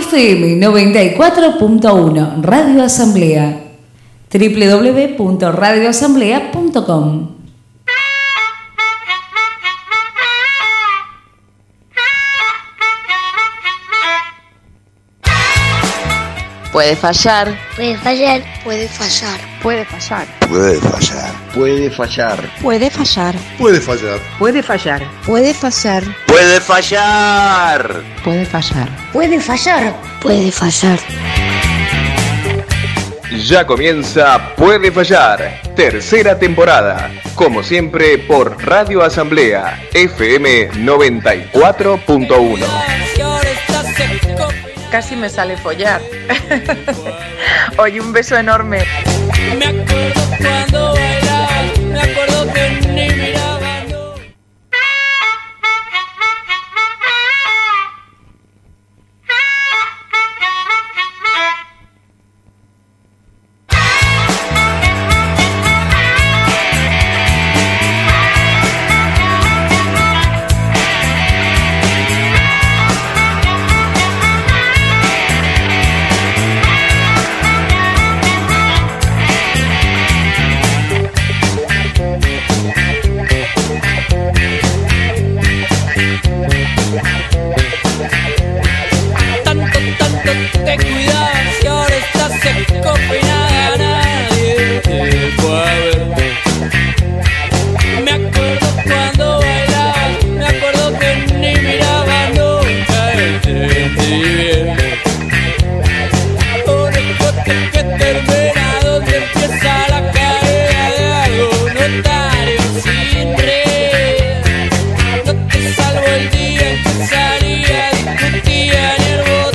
FM 94.1 Radio Asamblea. www.radioasamblea.com. Puede fallar. Puede fallar. Puede fallar. Puede fallar. Puede fallar. Puede fallar. Puede fallar. Puede fallar. Puede fallar. Puede fallar. Puede fallar. Puede fallar. Puede fallar. Puede fallar. Ya comienza Puede Fallar, tercera temporada, como siempre por Radio Asamblea, FM 94.1. Casi me sale follar. Oye, un beso enorme. Me acuerdo cuando bailabas, me acuerdo que ni mirabas. Te cuidas y ahora estás seco y nada, nadie te fue a ver. Me acuerdo cuando bailabas, me acuerdo que ni miraba nunca y te sentí bien. Un escote que termina donde empieza la carrera de algo notario sin red. No te salvo el día en que salía, discutía ni el voto.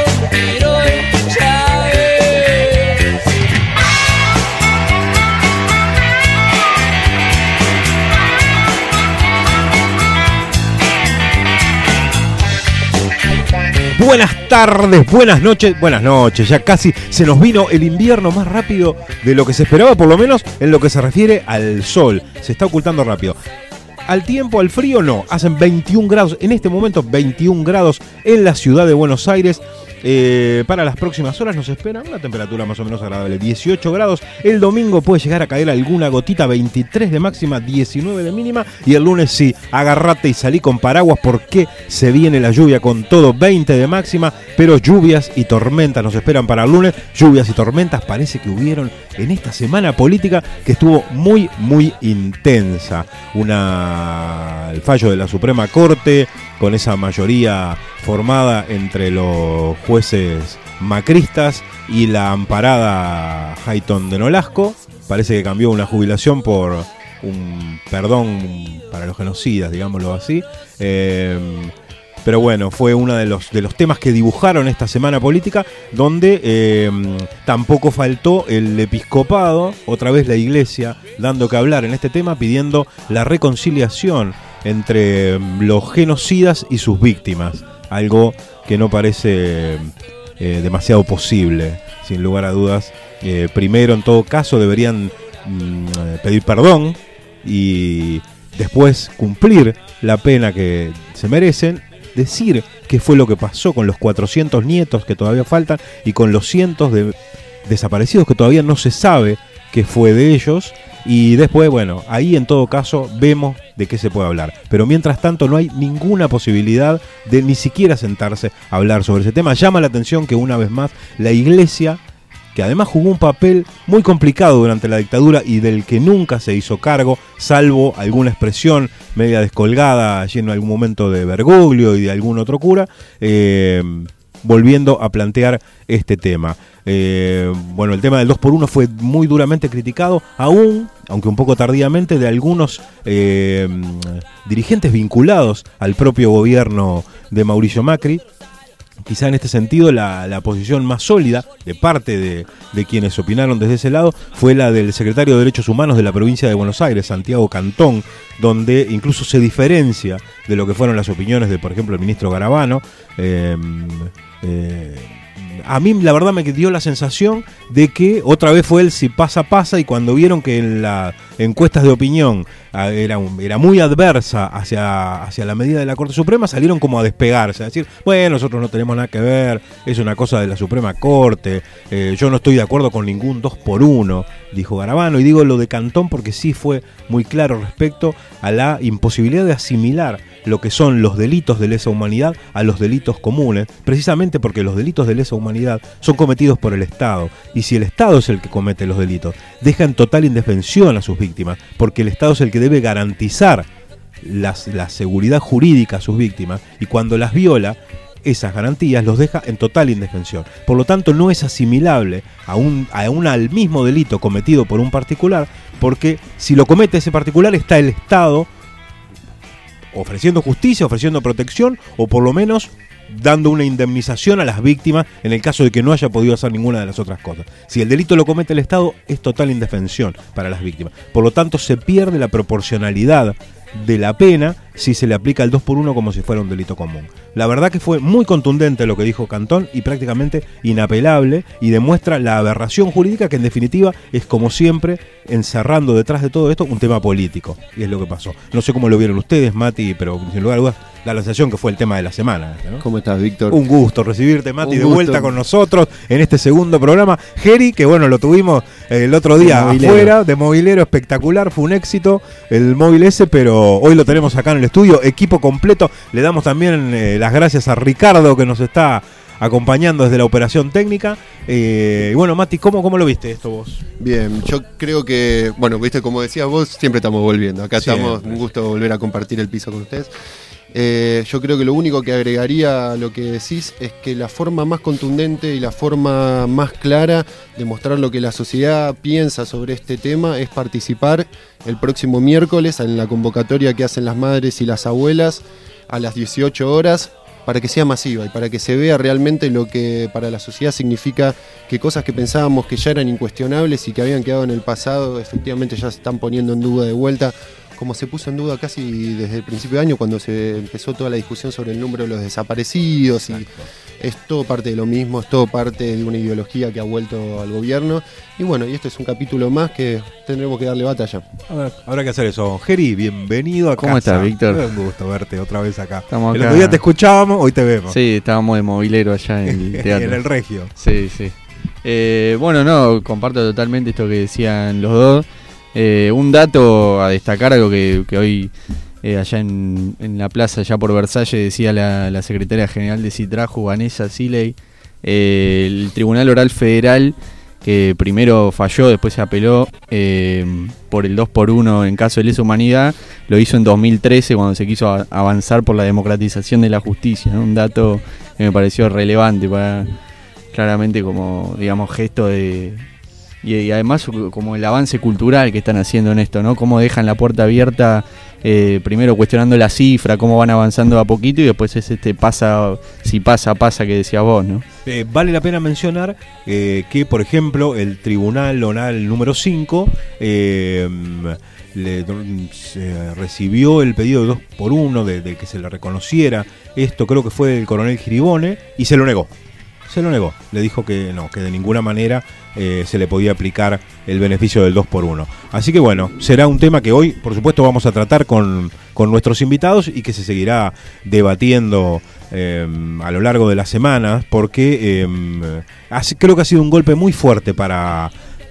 Buenas tardes, buenas noches, ya casi se nos vino el invierno más rápido de lo que se esperaba, por lo menos en lo que se refiere al sol, se está ocultando rápido. Al tiempo, al frío no, hacen 21 grados, en este momento 21 grados en la ciudad de Buenos Aires. Para las próximas horas nos espera una temperatura más o menos agradable, 18 grados. El domingo puede llegar a caer alguna gotita, 23 de máxima, 19 de mínima. Y el lunes sí, agarrate y salí con paraguas porque se viene la lluvia con todo, 20 de máxima. Pero lluvias y tormentas nos esperan para el lunes. Lluvias y tormentas parece que hubieron en esta semana política que estuvo muy, muy intensa. El fallo de la Suprema Corte con esa mayoría formada entre los jueces macristas y la amparada Hayton de Nolasco. Parece que cambió una jubilación por un perdón para los genocidas, digámoslo así. Pero bueno, fue uno de los temas que dibujaron esta semana política, donde tampoco faltó el episcopado, otra vez la iglesia, dando que hablar en este tema, pidiendo la reconciliación entre los genocidas y sus víctimas, algo que no parece demasiado posible, sin lugar a dudas. Primero, en todo caso, deberían pedir perdón y después cumplir la pena que se merecen, decir qué fue lo que pasó con los 400 nietos que todavía faltan y con los cientos de desaparecidos que todavía no se sabe qué fue de ellos. Y después, bueno, ahí en todo caso vemos de qué se puede hablar. Pero mientras tanto no hay ninguna posibilidad de ni siquiera sentarse a hablar sobre ese tema. Llama la atención que una vez más la iglesia, que además jugó un papel muy complicado durante la dictadura y del que nunca se hizo cargo, salvo alguna expresión media descolgada allí en algún momento de Bergoglio y de algún otro cura, volviendo a plantear este tema. Bueno, el tema del 2x1 fue muy duramente criticado, aunque un poco tardíamente, de algunos dirigentes vinculados al propio gobierno de Mauricio Macri. Quizá en este sentido la posición más sólida de parte de quienes opinaron desde ese lado fue la del secretario de Derechos Humanos de la provincia de Buenos Aires, Santiago Cantón, donde incluso se diferencia de lo que fueron las opiniones de, por ejemplo, el ministro Garabano. A mí la verdad me dio la sensación de que otra vez fue el si pasa, pasa, y cuando vieron que en encuestas de opinión era muy adversa hacia la medida de la Corte Suprema, salieron como a despegarse, a decir, bueno, nosotros no tenemos nada que ver, es una cosa de la Suprema Corte, yo no estoy de acuerdo con ningún 2x1, dijo Garabano, y digo lo de Cantón porque sí fue muy claro respecto a la imposibilidad de asimilar lo que son los delitos de lesa humanidad a los delitos comunes, precisamente porque los delitos de lesa humanidad son cometidos por el Estado, y si el Estado es el que comete los delitos, deja en total indefensión a sus víctimas, porque el Estado es el que debe garantizar la seguridad jurídica a sus víctimas, y cuando las viola, esas garantías los deja en total indefensión. Por lo tanto, no es asimilable al mismo delito cometido por un particular, porque si lo comete ese particular está el Estado ofreciendo justicia, ofreciendo protección, o por lo menos dando una indemnización a las víctimas en el caso de que no haya podido hacer ninguna de las otras cosas. Si el delito lo comete el Estado, es total indefensión para las víctimas. Por lo tanto, se pierde la proporcionalidad de la pena si se le aplica el 2x1 como si fuera un delito común. La verdad que fue muy contundente lo que dijo Cantón y prácticamente inapelable, y demuestra la aberración jurídica que en definitiva es, como siempre, encerrando detrás de todo esto un tema político, y es lo que pasó. No sé cómo lo vieron ustedes, Mati, pero sin lugar a dudas da la sensación que fue el tema de la semana, ¿no? ¿Cómo estás, Víctor? Un gusto recibirte, Mati, de vuelta con nosotros en este segundo programa. Geri, que bueno, lo tuvimos el otro día afuera, de movilero, espectacular, fue un éxito el móvil ese, pero hoy lo tenemos acá en el estudio, equipo completo. Le damos también las gracias a Ricardo, que nos está acompañando desde la operación técnica. Y bueno, Mati, ¿cómo lo viste esto vos? Bien, yo creo que, bueno, viste, como decías vos, siempre estamos volviendo. Acá estamos, un gusto volver a compartir el piso con ustedes. Yo creo que lo único que agregaría a lo que decís es que la forma más contundente y la forma más clara de mostrar lo que la sociedad piensa sobre este tema es participar el próximo miércoles en la convocatoria que hacen las madres y las abuelas a las 18 horas, para que sea masiva y para que se vea realmente lo que para la sociedad significa que cosas que pensábamos que ya eran incuestionables y que habían quedado en el pasado, efectivamente ya se están poniendo en duda de vuelta, como se puso en duda casi desde el principio de año cuando se empezó toda la discusión sobre el número de los desaparecidos. Exacto. Y es todo parte de lo mismo, es todo parte de una ideología que ha vuelto al gobierno. Y bueno, y este es un capítulo más que tendremos que darle batalla. Habrá que hacer eso. Geri, bienvenido a ¿Cómo casa? estás, Víctor? Es un gusto verte otra vez acá. Estamos el acá. otro día te escuchábamos, hoy te vemos. Sí, estábamos de movilero allá en el teatro. En el Regio. Sí, sí. Bueno, no, comparto totalmente esto que decían los dos. Un dato a destacar, algo que hoy allá en la plaza, allá por Versalles, decía la secretaria general de Citrajo, Vanessa Siley, el Tribunal Oral Federal, que primero falló, después se apeló por el 2x1 en caso de lesa humanidad, lo hizo en 2013 cuando se quiso avanzar por la democratización de la justicia, ¿no? Un dato que me pareció relevante para, claramente, como, digamos, gesto de... Y además como el avance cultural que están haciendo en esto, ¿no? Cómo dejan la puerta abierta, primero cuestionando la cifra, cómo van avanzando a poquito, y después es pasa que decías vos, ¿no? Vale la pena mencionar que, por ejemplo, el Tribunal Oral número 5 recibió el pedido de 2x1 de que se le reconociera esto, creo que fue el coronel Giribone, y se lo negó. Le dijo que no, que de ninguna manera se le podía aplicar el beneficio del 2x1. Así que bueno, será un tema que hoy, por supuesto, vamos a tratar con nuestros invitados y que se seguirá debatiendo a lo largo de las semanas, porque creo que ha sido un golpe muy fuerte para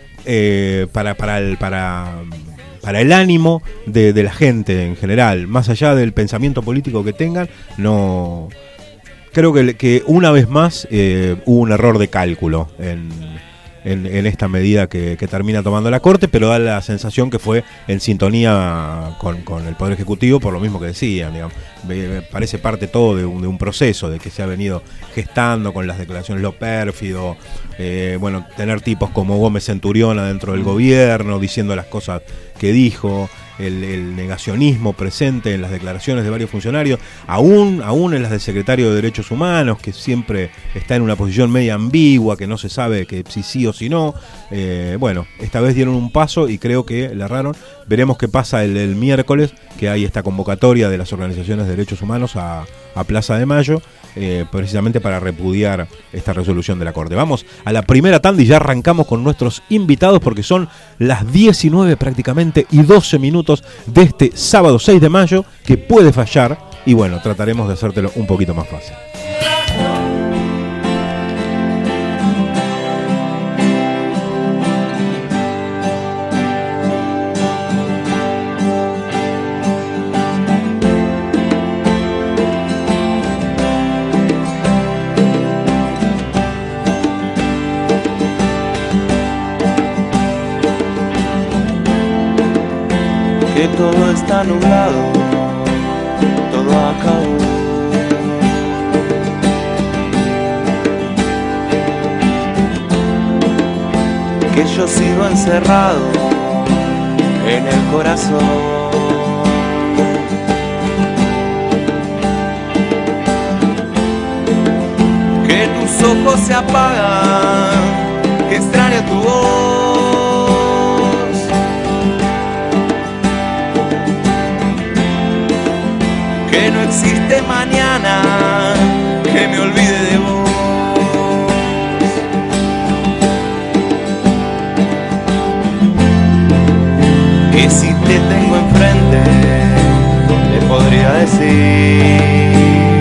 el ánimo de la gente en general, más allá del pensamiento político que tengan. No... Creo que una vez más hubo un error de cálculo en esta medida que termina tomando la Corte, pero da la sensación que fue en sintonía con el Poder Ejecutivo, por lo mismo que decían, digamos. Me parece parte todo de un proceso de que se ha venido gestando con las declaraciones lo pérfido, bueno, tener tipos como Gómez Centurión adentro del gobierno diciendo las cosas que dijo, el negacionismo presente en las declaraciones de varios funcionarios, aún en las del secretario de Derechos Humanos, que siempre está en una posición media ambigua, que no se sabe que si sí o si no. Bueno, esta vez dieron un paso y creo que le erraron. Veremos qué pasa el miércoles, que hay esta convocatoria de las organizaciones de derechos humanos a Plaza de Mayo, precisamente para repudiar esta resolución de la Corte. Vamos a la primera tanda y ya arrancamos con nuestros invitados porque son las 19 prácticamente y 12 minutos de este sábado 6 de mayo que puede fallar y bueno, trataremos de hacértelo un poquito más fácil. Que todo está nublado, todo acabó. Que yo sigo encerrado en el corazón. Que tus ojos se apagan, que extraño tu voz. Que no existe mañana que me olvide de vos. Que si te tengo enfrente te podría decir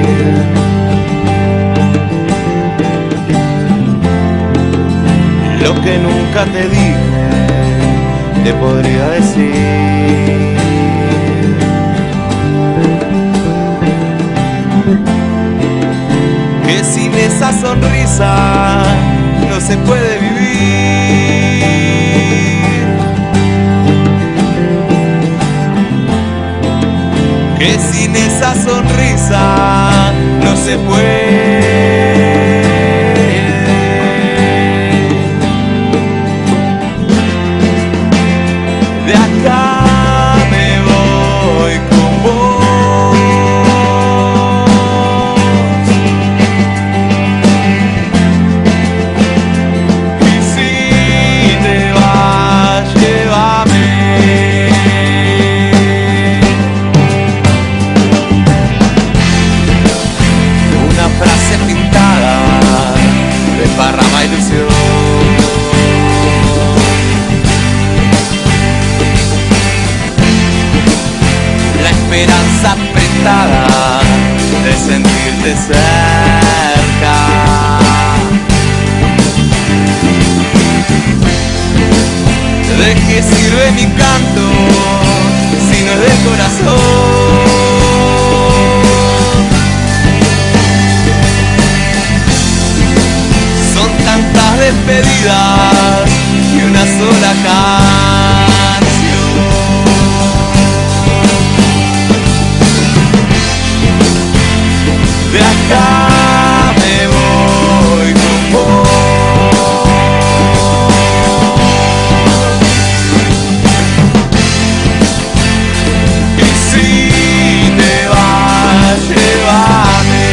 lo que nunca te dije, te podría decir. Que sin esa sonrisa no se puede vivir. Que sin esa sonrisa no se puede. De acá me voy con vos. Desparrama ilusión. La esperanza apretada de sentirte cerca. ¿De qué sirve mi canto si no es del corazón? Son tantas despedidas y una sola canción. De acá me voy con vos. Y si te vas, llévame.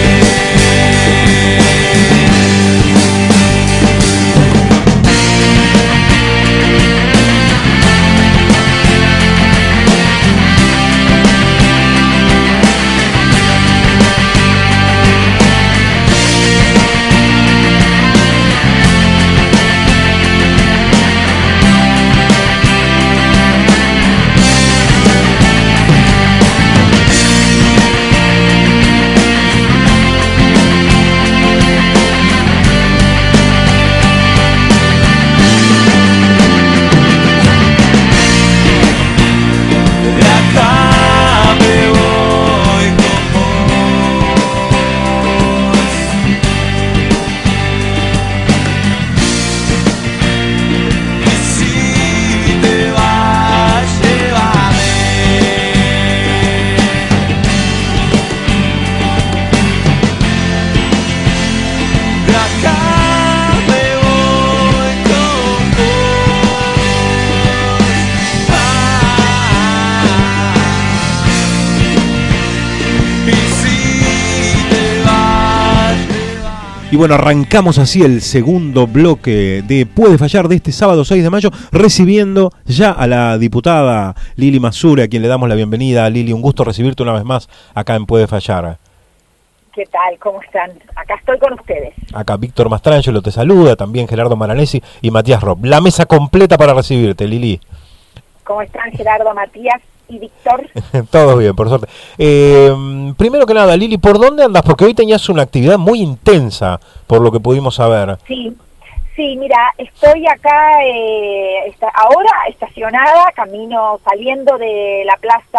Y bueno, arrancamos así el segundo bloque de Puede Fallar de este sábado 6 de mayo, recibiendo ya a la diputada Lili Mazzure, a quien le damos la bienvenida. Lili, un gusto recibirte una vez más acá en Puede Fallar. ¿Qué tal? ¿Cómo están? Acá estoy con ustedes. Acá Víctor Mastrangelo te saluda, también Gerardo Maranesi y Matías Rob. La mesa completa para recibirte, Lili. ¿Cómo están Gerardo, Matías y Víctor? Todo bien, por suerte. Primero que nada, Lili, ¿por dónde andas? Porque hoy tenías una actividad muy intensa, por lo que pudimos saber. Sí, mira, estoy acá ahora estacionada, camino saliendo de la Plaza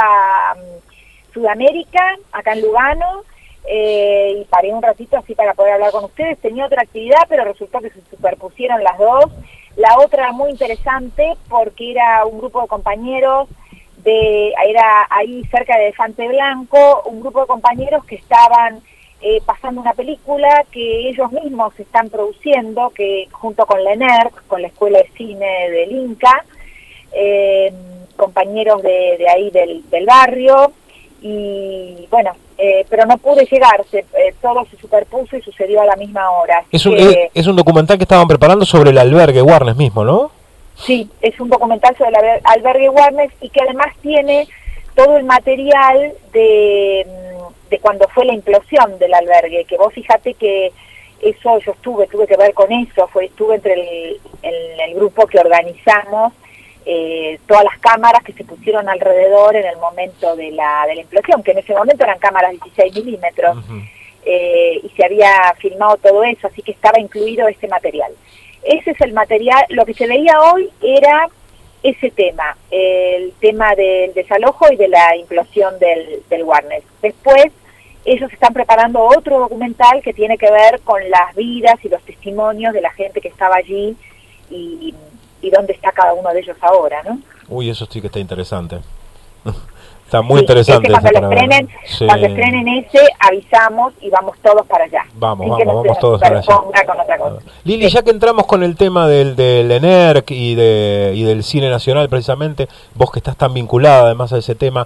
Sudamérica, acá en Lugano, y paré un ratito así para poder hablar con ustedes. Tenía otra actividad, pero resultó que se superpusieron las dos. La otra muy interesante porque era un grupo de compañeros, era ahí cerca de Elefante Blanco, un grupo de compañeros que estaban pasando una película que ellos mismos están produciendo, que junto con la ENERC, con la Escuela de Cine del Inca, compañeros de ahí del barrio, y bueno, pero no pude llegar, todo se superpuso y sucedió a la misma hora. Es un documental que estaban preparando sobre el albergue Warnes mismo, ¿no? Sí, es un documental sobre el albergue Warnes y que además tiene todo el material de cuando fue la implosión del albergue, que vos fíjate que eso yo tuve que ver con eso, estuve entre el grupo que organizamos todas las cámaras que se pusieron alrededor en el momento de la implosión, que en ese momento eran cámaras 16 milímetros, y se había filmado todo eso, así que estaba incluido ese material. Ese es el material, lo que se veía hoy era ese tema, el tema del desalojo y de la implosión del Warnes. Después ellos están preparando otro documental que tiene que ver con las vidas y los testimonios de la gente que estaba allí y dónde está cada uno de ellos ahora, ¿no? Uy, eso sí que está interesante. Está muy interesante. Cuando estrenen ese, avisamos y vamos todos para allá. Vamos todos para allá. Con otra cosa. Lili, ya que entramos con el tema del ENERC y del cine nacional precisamente, vos que estás tan vinculada además a ese tema,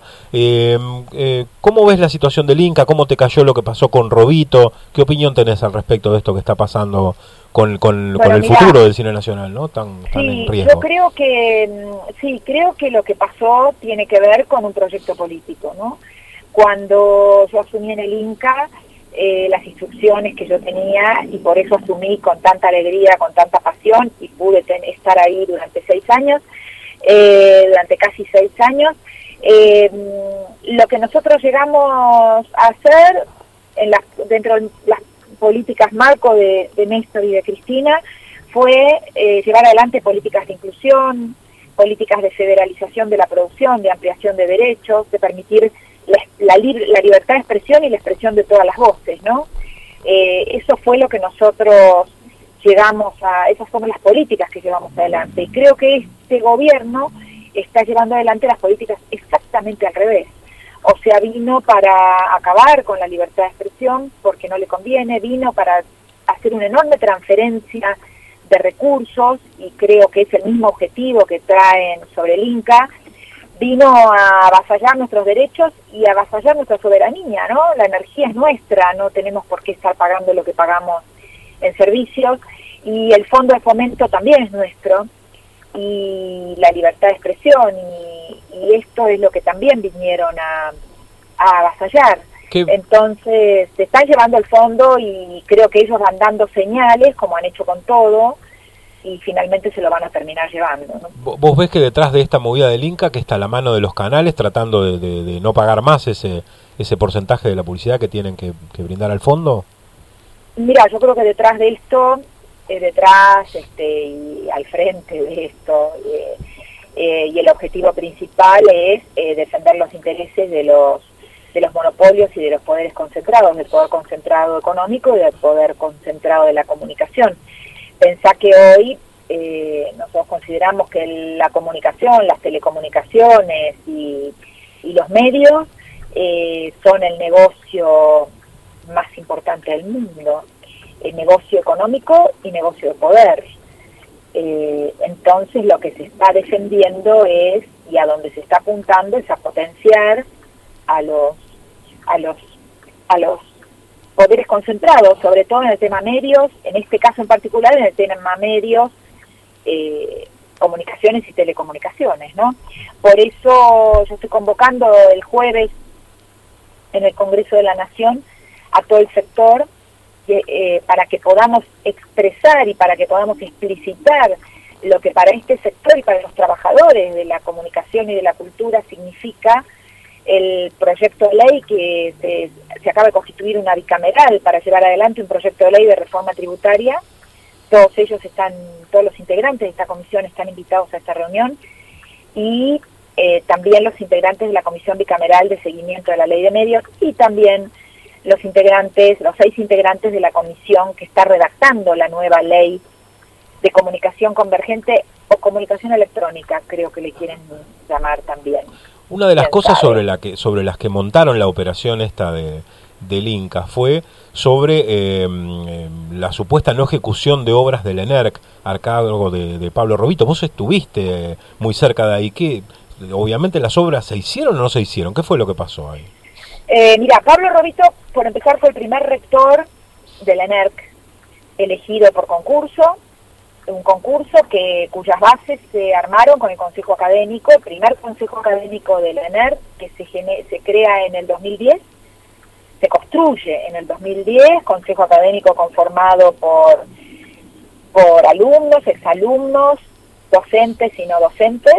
¿cómo ves la situación del Inca? ¿Cómo te cayó lo que pasó con Robito? ¿Qué opinión tenés al respecto de esto que está pasando con el futuro del cine nacional, ¿no? Tan en riesgo. Yo creo que lo que pasó tiene que ver con un proyecto político, ¿no? Cuando yo asumí en el Inca, las instrucciones que yo tenía, y por eso asumí con tanta alegría, con tanta pasión, y pude estar ahí durante 6 años, durante casi 6 años, lo que nosotros llegamos a hacer dentro de las políticas marco de Néstor y de Cristina fue llevar adelante políticas de inclusión, políticas de federalización de la producción, de ampliación de derechos, de permitir la libertad de expresión y la expresión de todas las voces, ¿no? Eso fue lo que nosotros esas son las políticas que llevamos adelante, y creo que este gobierno está llevando adelante las políticas exactamente al revés. O sea, vino para acabar con la libertad de expresión porque no le conviene, vino para hacer una enorme transferencia de recursos, y creo que es el mismo objetivo que traen sobre el Inca. Vino a avasallar nuestros derechos y a avasallar nuestra soberanía, ¿no? La energía es nuestra, no tenemos por qué estar pagando lo que pagamos en servicios, y el fondo de fomento también es nuestro, y la libertad de expresión, y esto es lo que también vinieron a avasallar. Entonces se están llevando el fondo, y creo que ellos van dando señales, como han hecho con todo, y finalmente se lo van a terminar llevando, ¿no? ¿Vos ves que detrás de esta movida del Inca, que está la mano de los canales tratando de no pagar más ese porcentaje de la publicidad que tienen que brindar al fondo? Mira, yo creo que detrás de esto, y al frente de esto, y el objetivo principal es defender los intereses de los monopolios y de los poderes concentrados, del poder concentrado económico y del poder concentrado de la comunicación. Pensá que hoy nosotros consideramos que la comunicación, las telecomunicaciones y los medios son el negocio más importante del mundo, el negocio económico y negocio de poder. Entonces lo que se está defendiendo es, y a donde se está apuntando, es a potenciar a los poderes concentrados, sobre todo en el tema medios, en este caso en particular en el tema medios, comunicaciones y telecomunicaciones, ¿no? Por eso yo estoy convocando el jueves en el Congreso de la Nación a todo el sector para que podamos expresar y para que podamos explicitar lo que para este sector y para los trabajadores de la comunicación y de la cultura significa el proyecto de ley que se acaba de constituir una bicameral para llevar adelante un proyecto de ley de reforma tributaria. Todos los integrantes de esta comisión están invitados a esta reunión y también los integrantes de la comisión bicameral de seguimiento de la ley de medios y también los 6 integrantes de la comisión que está redactando la nueva ley de comunicación convergente o comunicación electrónica, creo que le quieren llamar también. Una de las cosas sobre las que montaron la operación esta del Inca fue sobre la supuesta no ejecución de obras del ENERC a cargo de Pablo Robito. Vos estuviste muy cerca de ahí. ¿Qué? Obviamente las obras se hicieron o no se hicieron. ¿Qué fue lo que pasó ahí? Mira, Pablo Robito, por empezar, fue el primer rector del ENERC elegido por concurso, un concurso cuyas bases se armaron con el Consejo Académico, el primer Consejo Académico del ENERC, que se crea en el 2010, se construye en el 2010, Consejo Académico conformado por alumnos, exalumnos, docentes y no docentes.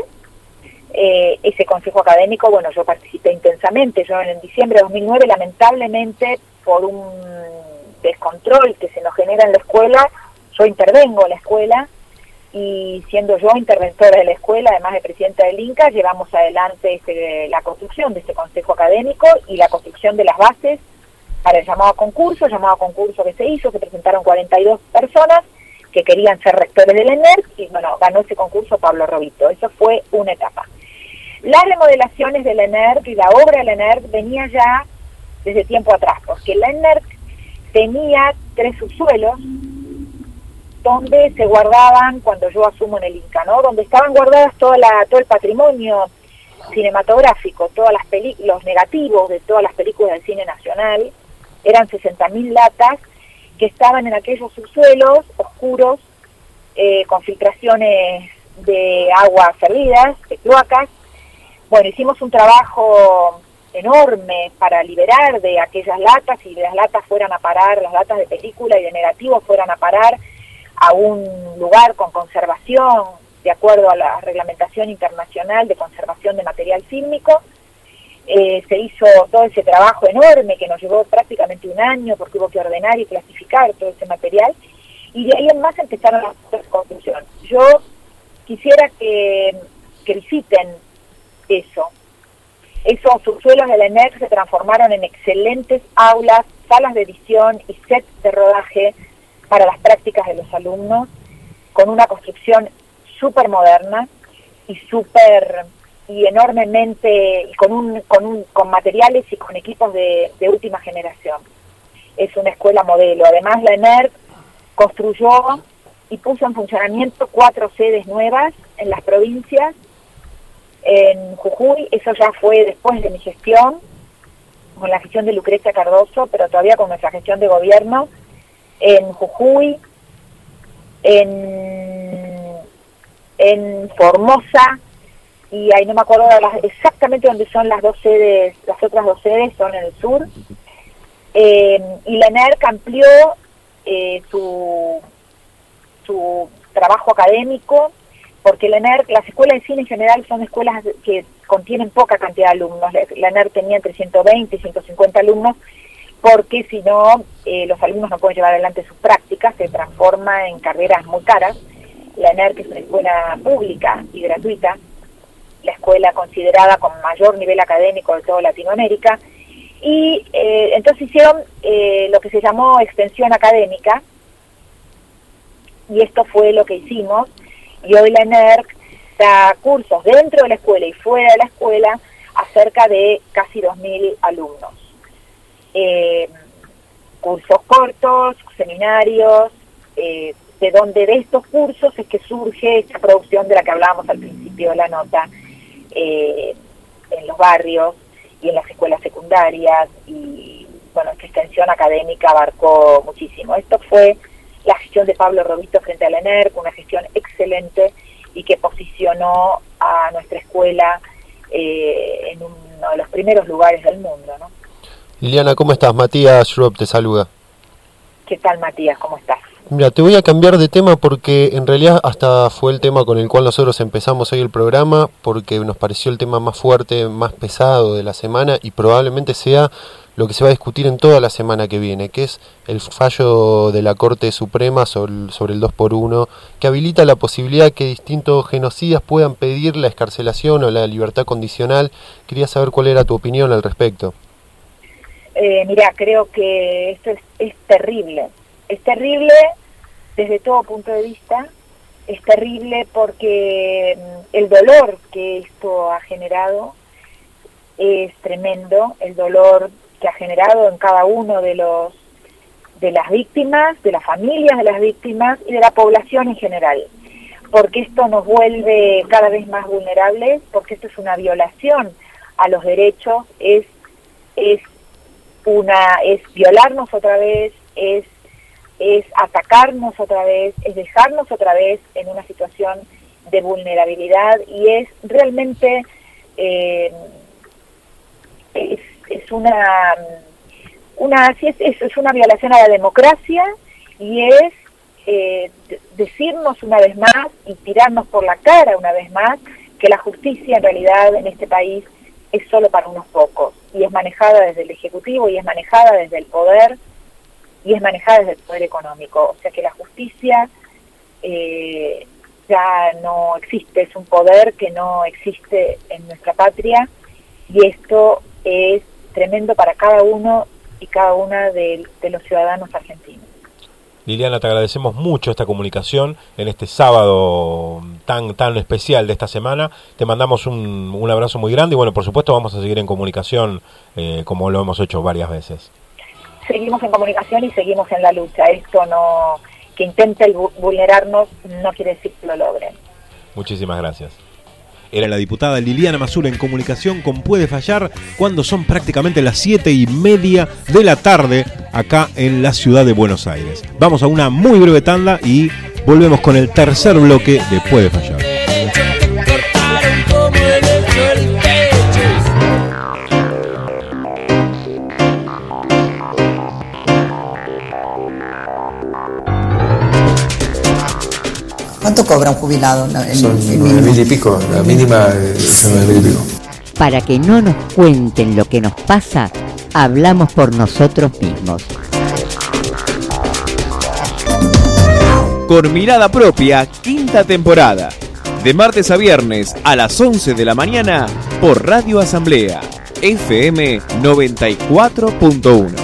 Ese Consejo Académico, bueno, yo participé intensamente. Yo en diciembre de 2009, lamentablemente, por un descontrol que se nos genera en la escuela, yo intervengo en la escuela y siendo yo interventora de la escuela, además de presidenta del Inca, llevamos adelante la construcción de este Consejo Académico y la construcción de las bases para el llamado concurso que se hizo. Se presentaron 42 personas que querían ser rectores del ENERC y bueno, ganó ese concurso Pablo Robito. Eso fue una etapa. Las remodelaciones del ENERC y la obra del ENERC venía ya desde tiempo atrás, porque el ENERC tenía 3 subsuelos donde se guardaban, cuando yo asumo en el Inca, ¿no? Donde estaban guardadas todo el patrimonio cinematográfico, los negativos de todas las películas del cine nacional. Eran 60.000 latas que estaban en aquellos subsuelos oscuros, con filtraciones de aguas servidas, de cloacas. Bueno, hicimos un trabajo enorme para liberar de aquellas latas y las latas fueran a parar, las latas de película y de negativos fueran a parar a un lugar con conservación, de acuerdo a la reglamentación internacional de conservación de material fílmico. Se hizo todo ese trabajo enorme que nos llevó prácticamente un año porque hubo que ordenar y clasificar todo ese material y de ahí en más empezaron las construcciones. Yo quisiera que visiten eso. Esos subsuelos de la ENERC se transformaron en excelentes aulas, salas de edición y sets de rodaje para las prácticas de los alumnos, con una construcción súper moderna y enormemente, y con materiales y con equipos de última generación. Es una escuela modelo. Además, la ENERC construyó y puso en funcionamiento 4 sedes nuevas en las provincias. En Jujuy, eso ya fue después de mi gestión, con la gestión de Lucrecia Cardoso, pero todavía con nuestra gestión de gobierno. En Jujuy, en Formosa, y ahí no me acuerdo exactamente dónde son las otras dos sedes son en el sur. Y la ENERC amplió su trabajo académico, porque la ENERC, las escuelas de cine en general son escuelas que contienen poca cantidad de alumnos. La ENERC tenía entre 120 y 150 alumnos, porque si no, los alumnos no pueden llevar adelante sus prácticas, se transforma en carreras muy caras. La ENERC es una escuela pública y gratuita, la escuela considerada con mayor nivel académico de toda Latinoamérica, y entonces hicieron lo que se llamó extensión académica, y esto fue lo que hicimos, y hoy la ENERC da cursos dentro de la escuela y fuera de la escuela a cerca de casi 2.000 alumnos. Cursos cortos, seminarios, de donde de estos cursos es que surge esta producción de la que hablábamos al principio de la nota, en los barrios y en las escuelas secundarias, y bueno, esta extensión académica abarcó muchísimo. Esto fue la gestión de Pablo Robito frente a la ENERC, una gestión excelente y que posicionó a nuestra escuela en uno de los primeros lugares del mundo, ¿no? Liliana, ¿cómo estás? Matías Schropp te saluda. ¿Qué tal, Matías? ¿Cómo estás? Mira, te voy a cambiar de tema porque en realidad hasta fue el tema con el cual nosotros empezamos hoy el programa, porque nos pareció el tema más fuerte, más pesado de la semana y probablemente sea lo que se va a discutir en toda la semana que viene, que es el fallo de la Corte Suprema sobre el 2x1, que habilita la posibilidad de que distintos genocidas puedan pedir la excarcelación o la libertad condicional. Quería saber cuál era tu opinión al respecto. Mira, creo que esto es terrible. Es terrible desde todo punto de vista. Es terrible porque el dolor que esto ha generado es tremendo. El dolor que ha generado en cada uno de las víctimas, de las familias de las víctimas y de la población en general. Porque esto nos vuelve cada vez más vulnerables, porque esto es una violación a los derechos, es violarnos otra vez, es atacarnos otra vez, es dejarnos otra vez en una situación de vulnerabilidad y es realmente es una violación a la democracia y es decirnos una vez más y tirarnos por la cara una vez más que la justicia en realidad en este país es solo para unos pocos y es manejada desde el Ejecutivo y es manejada desde el poder y es manejada desde el poder económico, o sea que la justicia ya no existe, es un poder que no existe en nuestra patria y esto es tremendo para cada uno y cada una de los ciudadanos argentinos. Liliana, te agradecemos mucho esta comunicación en este sábado tan especial de esta semana. Te mandamos un abrazo muy grande y bueno, por supuesto vamos a seguir en comunicación como lo hemos hecho varias veces. Seguimos en comunicación y seguimos en la lucha. Esto no, que intente vulnerarnos no quiere decir que lo logren. Muchísimas gracias. Era la diputada Liliana Masura en comunicación con Puede Fallar cuando son prácticamente las 7:30 de la tarde acá en la ciudad de Buenos Aires. Vamos a una muy breve tanda y volvemos con el tercer bloque de Puede Fallar. ¿Cuánto cobra un jubilado? Son 9.000 y pico, la mínima son 9.000 y pico. Para que no nos cuenten lo que nos pasa, hablamos por nosotros mismos. Con Mirada Propia, quinta temporada. De martes a viernes a las 11 de la mañana por Radio Asamblea, FM 94.1.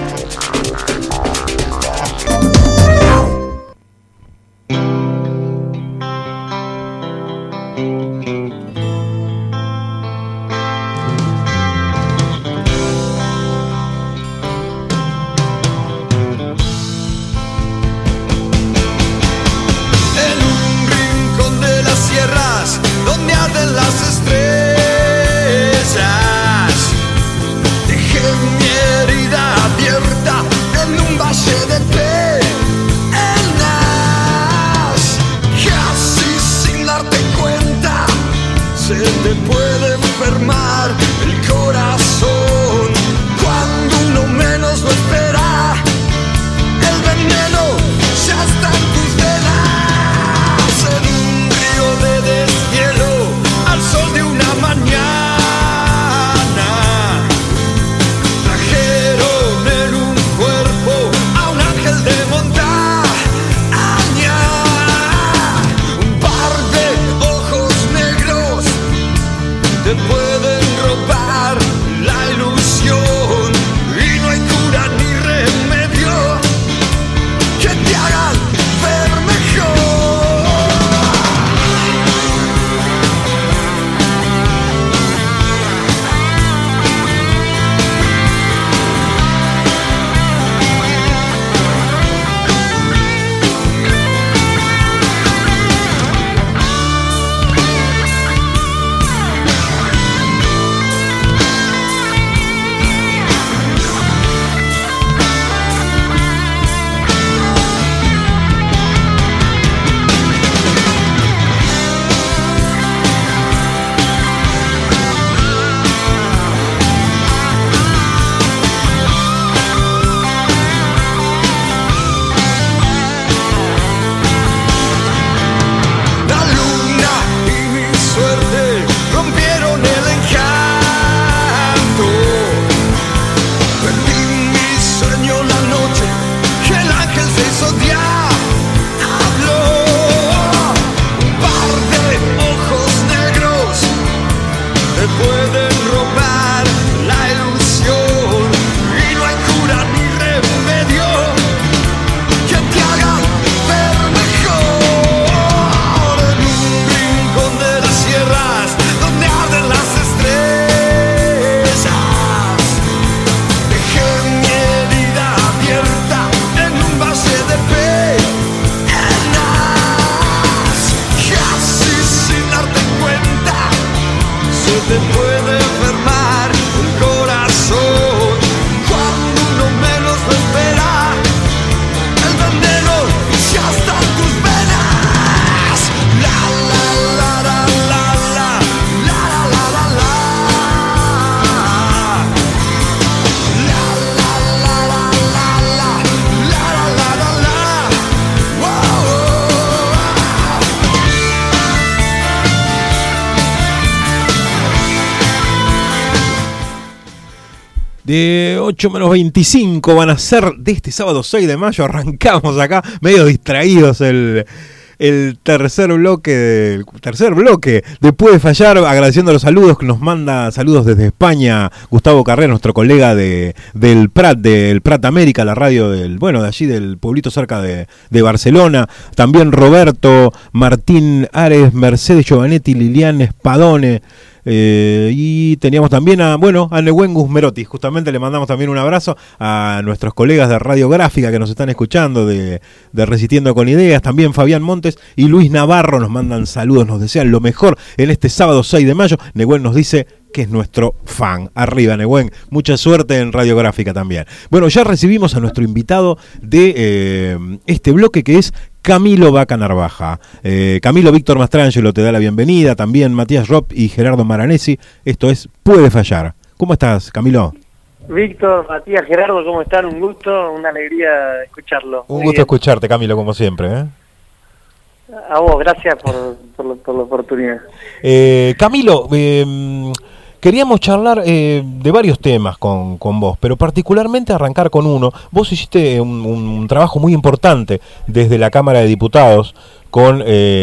de 8 menos 25 van a ser de este sábado 6 de mayo. Arrancamos acá medio distraídos el tercer bloque de Puede Fallar, agradeciendo los saludos que nos manda saludos desde España Gustavo Carrera, nuestro colega del Prat América, la radio de allí del pueblito cerca de Barcelona. También Roberto, Martín Ares, Mercedes Giovanetti, Lilian Espadone. Y teníamos también a Nehuen Guzmerotti. Justamente le mandamos también un abrazo a nuestros colegas de Radiográfica que nos están escuchando, de Resistiendo con Ideas. También Fabián Montes y Luis Navarro nos mandan saludos, nos desean lo mejor en este sábado 6 de mayo. Nehuen nos dice que es nuestro fan. Arriba, Nehuen. Mucha suerte en Radiográfica también. Bueno, ya recibimos a nuestro invitado de este bloque, que es Camilo Vaca Narvaja. Camilo Víctor Mastrangelo te da la bienvenida, también Matías Ropp y Gerardo Maranesi. Esto es Puede Fallar. ¿Cómo estás, Camilo? Víctor, Matías, Gerardo, ¿cómo están? Un gusto, una alegría escucharlo. Un gusto escucharte, Camilo, como siempre. A vos, gracias por la oportunidad. Camilo, queríamos charlar de varios temas con vos, pero particularmente arrancar con uno. Vos hiciste un trabajo muy importante desde la Cámara de Diputados con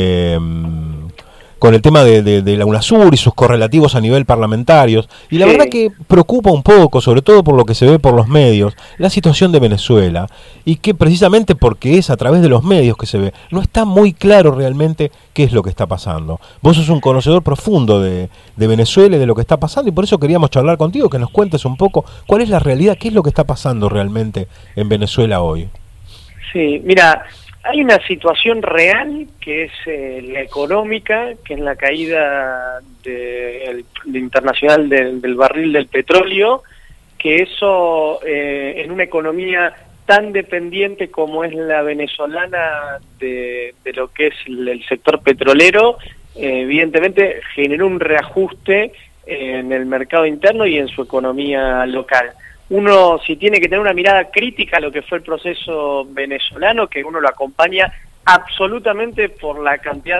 el tema de la UNASUR y sus correlativos a nivel parlamentarios. Y la verdad que preocupa un poco, sobre todo por lo que se ve por los medios, la situación de Venezuela. Y que precisamente porque es a través de los medios que se ve, no está muy claro realmente qué es lo que está pasando. Vos sos un conocedor profundo de Venezuela y de lo que está pasando, y por eso queríamos charlar contigo, que nos cuentes un poco cuál es la realidad, qué es lo que está pasando realmente en Venezuela hoy. Sí, mira, hay una situación real que es la económica, que es la caída internacional del barril del petróleo, que eso en una economía tan dependiente como es la venezolana de lo que es el sector petrolero, evidentemente generó un reajuste en el mercado interno y en su economía local. Uno, si tiene que tener una mirada crítica a lo que fue el proceso venezolano, que uno lo acompaña absolutamente por la cantidad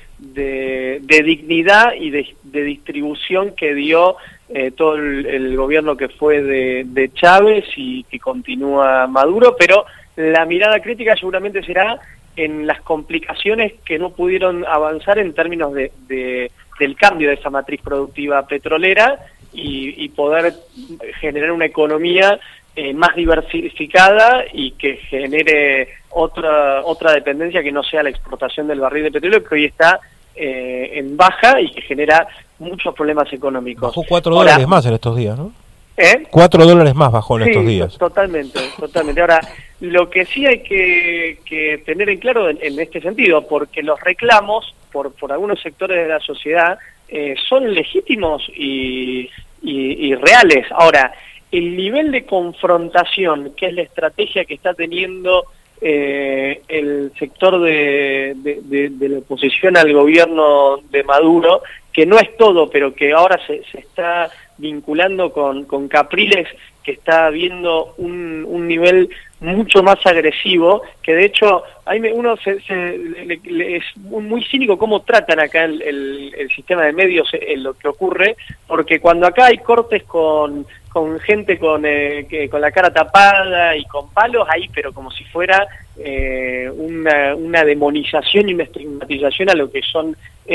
de dignidad y de distribución que dio todo el gobierno que fue de Chávez y que continúa Maduro, pero la mirada crítica seguramente será en las complicaciones que no pudieron avanzar en términos del cambio de esa matriz productiva petrolera y poder generar una economía más diversificada y que genere otra dependencia que no sea la exportación del barril de petróleo, que hoy está en baja y que genera muchos problemas económicos. Bajó $4 más en estos días, ¿no? $4 más bajó en estos días. Totalmente. Ahora, lo que sí hay que tener en claro en este sentido, porque los reclamos por algunos sectores de la sociedad son legítimos y reales. Ahora, el nivel de confrontación, que es la estrategia que está teniendo el sector de la oposición al gobierno de Maduro, que no es todo, pero que ahora se está vinculando con Capriles, que está viendo un nivel mucho más agresivo, que de hecho uno es muy cínico cómo tratan acá el sistema de medios lo que ocurre, porque cuando acá hay cortes con gente con la cara tapada y con palos, ahí pero como si fuera una demonización y una estigmatización a lo que son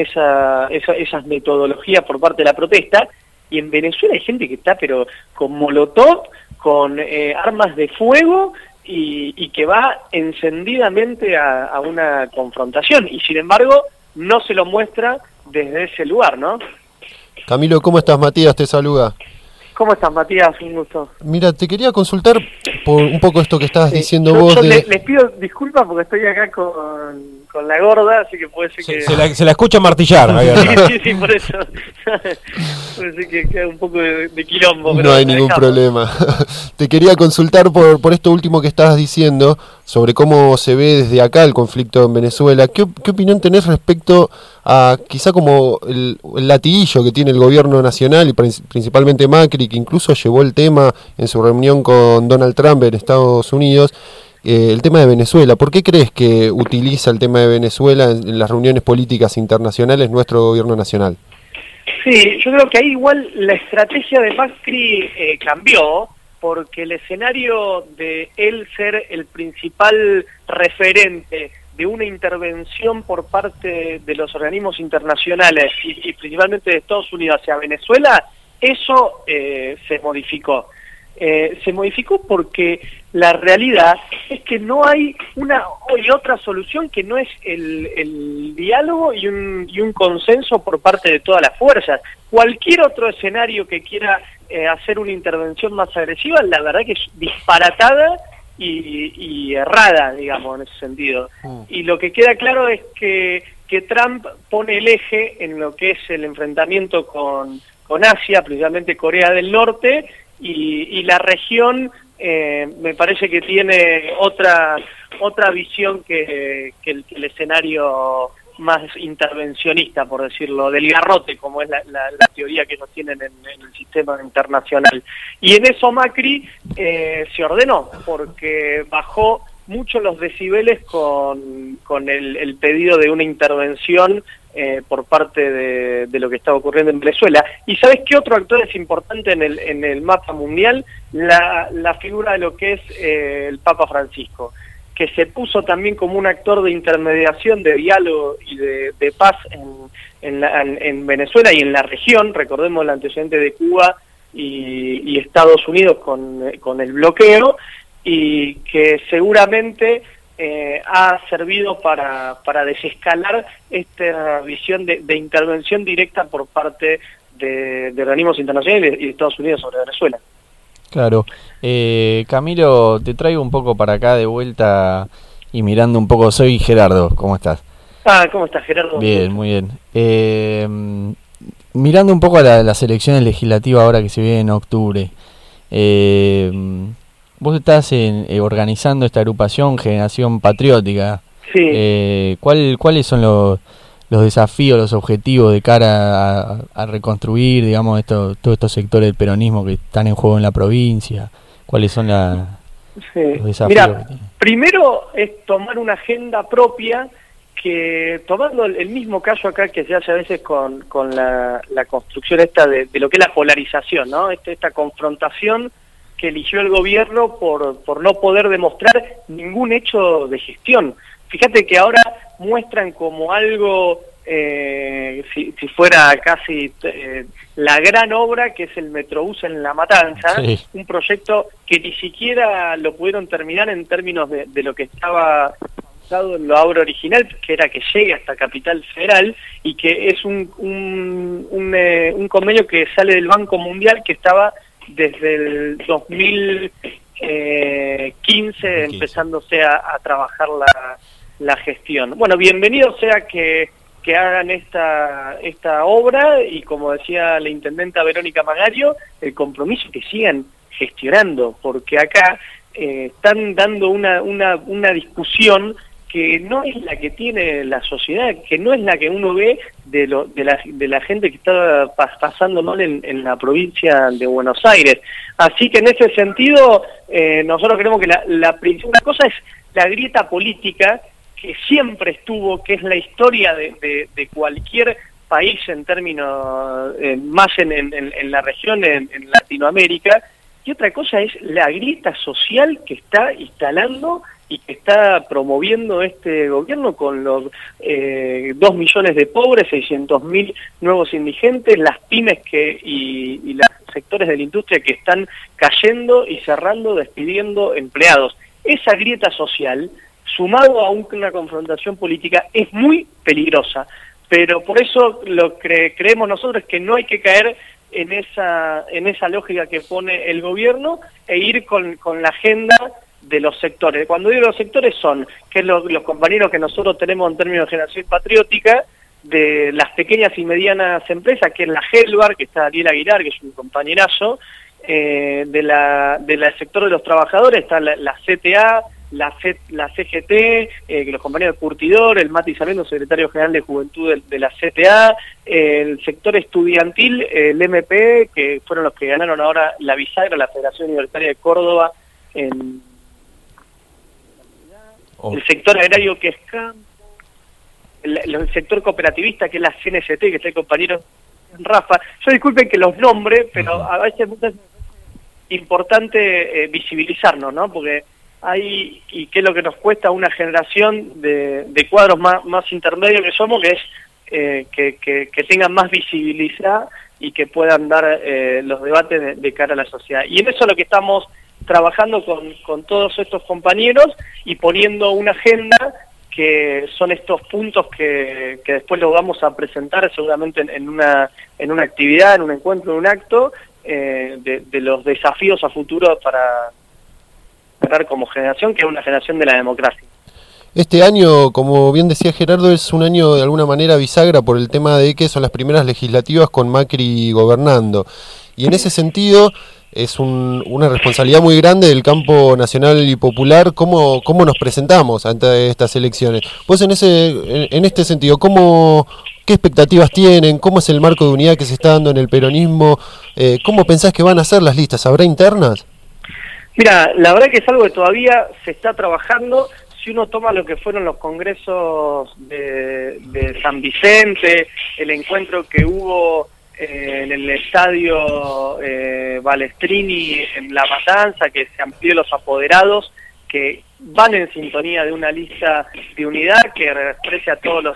esas metodologías por parte de la protesta. Y en Venezuela hay gente que está pero con molotov, con armas de fuego y que va encendidamente a una confrontación, y sin embargo no se lo muestra desde ese lugar, ¿no? Camilo, ¿cómo estás? Matías te saluda. ¿Cómo estás, Matías? Un gusto. Mira, te quería consultar por un poco esto que estabas diciendo vos. Les pido disculpas porque estoy acá con la gorda, así que puede ser que... Se la escucha martillar. Sí, por eso. Puede ser que quede un poco de quilombo. No hay ningún problema. Te quería consultar por esto último que estabas diciendo, sobre cómo se ve desde acá el conflicto en Venezuela. ¿Qué opinión tenés respecto a quizá como el latiguillo que tiene el gobierno nacional y principalmente Macri, que incluso llevó el tema en su reunión con Donald Trump en Estados Unidos, el tema de Venezuela? ¿Por qué crees que utiliza el tema de Venezuela en las reuniones políticas internacionales nuestro gobierno nacional? Sí, yo creo que ahí igual la estrategia de Macri cambió, porque el escenario de él ser el principal referente de una intervención por parte de los organismos internacionales y principalmente de Estados Unidos hacia Venezuela, eso se modificó. Se modificó porque la realidad es que no hay una y otra solución que no es el diálogo y un consenso por parte de todas las fuerzas. Cualquier otro escenario que quiera hacer una intervención más agresiva, la verdad que es disparatada y errada, digamos, en ese sentido. Y lo que queda claro es que Trump pone el eje en lo que es el enfrentamiento con Asia, principalmente Corea del Norte, y la región me parece que tiene otra visión que el escenario más intervencionista, por decirlo, del garrote, como es la teoría que ellos tienen en el sistema internacional. Y en eso Macri se ordenó, porque bajó mucho los decibeles con el pedido de una intervención por parte de lo que está ocurriendo en Venezuela. ¿Y sabes qué otro actor es importante en el mapa mundial? La figura de lo que es el Papa Francisco, que se puso también como un actor de intermediación, de diálogo y de paz en Venezuela y en la región. Recordemos el antecedente de Cuba y Estados Unidos con el bloqueo, y que seguramente ha servido para desescalar esta visión de intervención directa por parte de organismos internacionales y de Estados Unidos sobre Venezuela. Claro. Camilo, te traigo un poco para acá de vuelta y mirando un poco. Soy Gerardo, ¿cómo estás? ¿Cómo estás, Gerardo? Bien, muy bien. Mirando un poco a las elecciones legislativas ahora que se viene en octubre, vos estás organizando esta agrupación Generación Patriótica. Sí. ¿Cuáles son los desafíos, los objetivos de cara a reconstruir, digamos, todos estos sectores del peronismo que están en juego en la provincia? ¿Cuáles son los desafíos? Mira, primero es tomar una agenda propia, que tomando el mismo caso acá que se hace a veces con la construcción esta de lo que es la polarización, ¿no? Esta confrontación que eligió el gobierno por no poder demostrar ningún hecho de gestión. Fíjate que ahora muestran como algo, si fuera casi la gran obra que es el Metrobús en La Matanza, sí. Un proyecto que ni siquiera lo pudieron terminar en términos de lo que estaba basado en lo obra original, que era que llegue hasta Capital Federal, y que es un convenio que sale del Banco Mundial, que estaba desde el 2015 empezándose a trabajar la gestión. Bueno, bienvenido sea que hagan esta obra, y como decía la intendenta Verónica Magario, el compromiso que sigan gestionando, porque acá están dando una discusión que no es la que tiene la sociedad, que no es la que uno ve de la gente que está pasando mal en la provincia de Buenos Aires. Así que en ese sentido, nosotros creemos que la principal cosa es la grieta política que siempre estuvo, que es la historia de cualquier país en términos, más en la región, en Latinoamérica, y otra cosa es la grieta social que está instalando y que está promoviendo este gobierno con los 2 millones de pobres, 600.000 nuevos indigentes, las pymes y los sectores de la industria que están cayendo y cerrando, despidiendo empleados. Esa grieta social, sumado a una confrontación política, es muy peligrosa, pero por eso lo que creemos nosotros es que no hay que caer en esa lógica que pone el gobierno e ir con la agenda de los sectores. Cuando digo los sectores son, que es los compañeros que nosotros tenemos en términos de Generación Patriótica, de las pequeñas y medianas empresas, que es la Helbar, que está Ariel Aguilar, que es un compañerazo, del sector de los trabajadores está la CTA, la CGT, que los compañeros de Curtidor, el Mati Sarmiento, secretario general de Juventud de la CTA, el sector estudiantil, el MP, que fueron los que ganaron ahora la bisagra, la Federación Universitaria de Córdoba, el sector agrario, que es CAM, el sector cooperativista, que es la CNCT, que está el compañero Rafa. Yo disculpen que los nombre, pero a veces importante visibilizarnos, ¿no? Porque hay, y qué es lo que nos cuesta una generación de cuadros más intermedios que somos, que es que tengan más visibilidad y que puedan dar los debates de cara a la sociedad. Y en eso es lo que estamos trabajando con todos estos compañeros y poniendo una agenda que son estos puntos que después los vamos a presentar seguramente en una actividad, en un encuentro, en un acto, de los desafíos a futuro para ganar como generación, que es una generación de la democracia. Este año, como bien decía Gerardo, es un año de alguna manera bisagra por el tema de que son las primeras legislativas con Macri gobernando. Y en ese sentido es una responsabilidad muy grande del campo nacional y popular cómo nos presentamos ante estas elecciones. Vos en este sentido, ¿qué expectativas tienen? ¿Cómo es el marco de unidad que se está dando en el peronismo? ¿Cómo pensás que van a ser las listas? ¿Habrá internas? Mira, la verdad que es algo que todavía se está trabajando. Si uno toma lo que fueron los congresos de San Vicente, el encuentro que hubo en el estadio Balestrini en La Matanza, que se amplió los apoderados, que van en sintonía de una lista de unidad que exprese a todos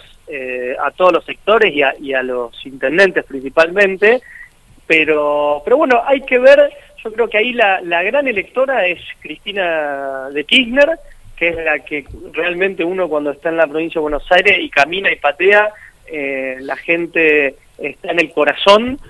los sectores y a los intendentes principalmente, pero bueno, hay que ver. Yo creo que ahí la gran electora es Cristina de Kirchner, que es la que realmente uno cuando está en la provincia de Buenos Aires y camina y patea, la gente está en el corazón,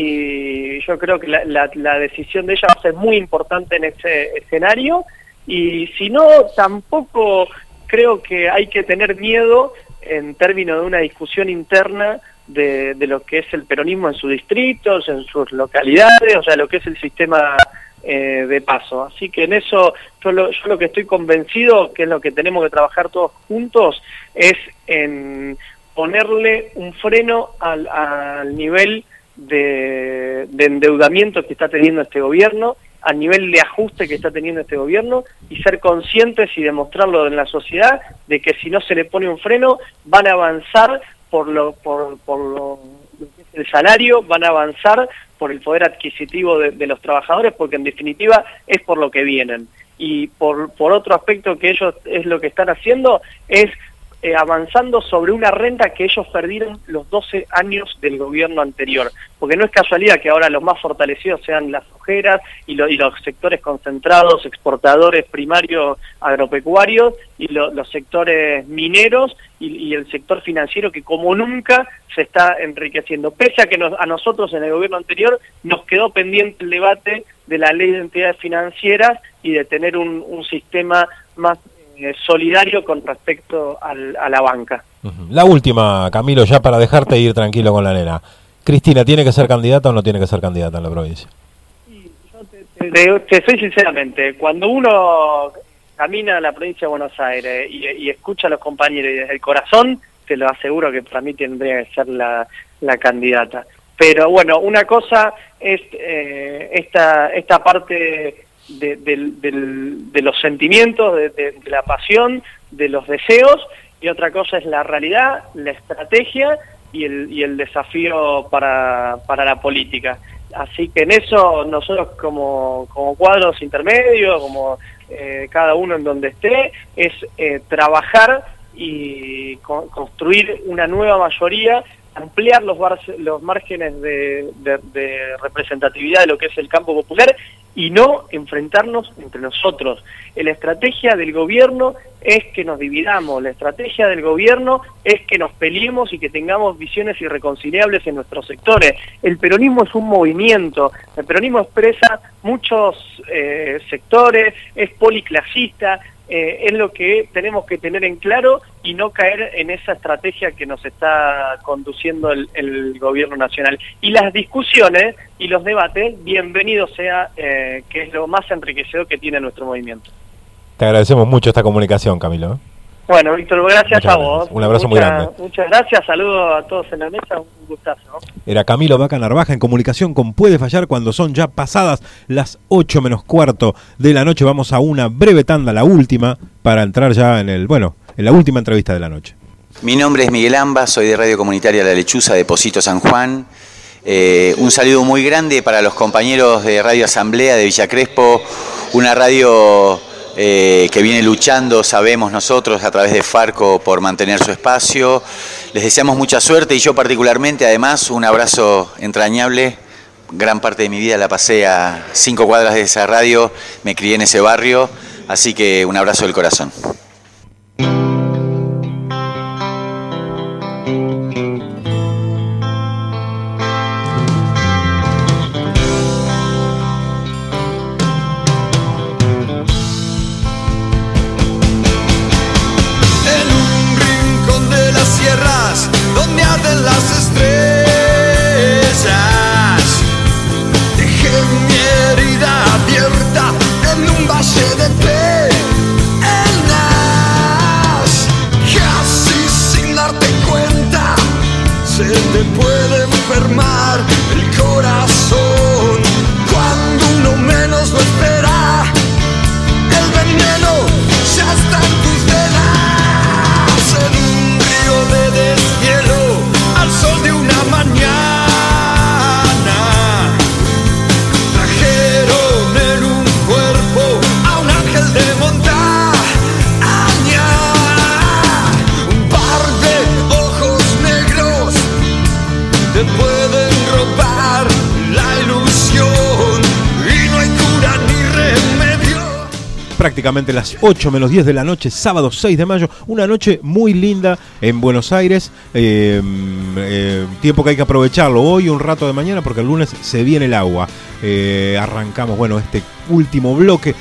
y yo creo que la decisión de ella va a ser muy importante en ese escenario. Y si no, tampoco creo que hay que tener miedo en términos de una discusión interna de lo que es el peronismo en sus distritos, en sus localidades, o sea, lo que es el sistema de paso. Así que en eso yo lo que estoy convencido, que es lo que tenemos que trabajar todos juntos, es en ponerle un freno al nivel de endeudamiento que está teniendo este gobierno, al nivel de ajuste que está teniendo este gobierno, y ser conscientes y demostrarlo en la sociedad de que si no se le pone un freno van a avanzar por lo que es el salario, van a avanzar por el poder adquisitivo de los trabajadores, porque en definitiva es por lo que vienen. Y por otro aspecto que ellos es lo que están haciendo es avanzando sobre una renta que ellos perdieron los 12 años del gobierno anterior, porque no es casualidad que ahora los más fortalecidos sean las ojeras y los sectores concentrados, exportadores primarios agropecuarios, y los sectores mineros y el sector financiero, que como nunca se está enriqueciendo, pese a que a nosotros en el gobierno anterior nos quedó pendiente el debate de la ley de entidades financieras y de tener un sistema más solidario con respecto a la banca. La última, Camilo, ya para dejarte ir tranquilo con la nena. Cristina, ¿tiene que ser candidata o no tiene que ser candidata en la provincia? Te soy sinceramente, cuando uno camina a la provincia de Buenos Aires y escucha a los compañeros y desde el corazón, te lo aseguro que para mí tendría que ser la candidata. Pero bueno, una cosa es esta parte de los sentimientos, de la pasión, de los deseos, y otra cosa es la realidad, la estrategia y el desafío para la política. Así que en eso nosotros como cuadros intermedios, como cada uno en donde esté, es trabajar y construir una nueva mayoría, ampliar los márgenes de representatividad de lo que es el campo popular y no enfrentarnos entre nosotros. La estrategia del gobierno es que nos dividamos, la estrategia del gobierno es que nos peleemos y que tengamos visiones irreconciliables en nuestros sectores. El peronismo es un movimiento, el peronismo expresa muchos sectores, es policlasista, es lo que tenemos que tener en claro y no caer en esa estrategia que nos está conduciendo el gobierno nacional. Y las discusiones y los debates, bienvenido sea, que es lo más enriquecedor que tiene nuestro movimiento. Te agradecemos mucho esta comunicación, Camilo. Bueno, Víctor, gracias a vos. Un abrazo muy grande. Muchas gracias, saludos a todos en la mesa, un gustazo, ¿no? Era Camilo Vaca Narvaja en comunicación con Puede Fallar, cuando son ya pasadas las 8 menos cuarto de la noche. Vamos a una breve tanda, la última, para entrar ya en la última entrevista de la noche. Mi nombre es Miguel Amba, soy de Radio Comunitaria La Lechuza de Pocito San Juan. Un saludo muy grande para los compañeros de Radio Asamblea de Villa Crespo, una radio que viene luchando, sabemos nosotros, a través de Farco por mantener su espacio. Les deseamos mucha suerte y yo particularmente, además, un abrazo entrañable. Gran parte de mi vida la pasé a 5 cuadras de esa radio, me crié en ese barrio, así que un abrazo del corazón. Donde arden las estrellas, dejé mi herida abierta en un valle de penas. Casi sin darte cuenta, se te puede enfermar el corazón. Cuando uno menos lo espera, el veneno ya está en tus venas. En un río de deshielo, al sol de una mañana, trajeron en un cuerpo a un ángel de montaña. Un par de ojos negros te pueden robar la ilusión y no hay cura ni remedio. Prácticamente las 8 menos 10 de la noche, sábado 6 de mayo, una noche muy linda en Buenos Aires, tiempo que hay que aprovecharlo hoy, un rato de mañana, porque el lunes se viene el agua. Arrancamos, bueno, este último bloque,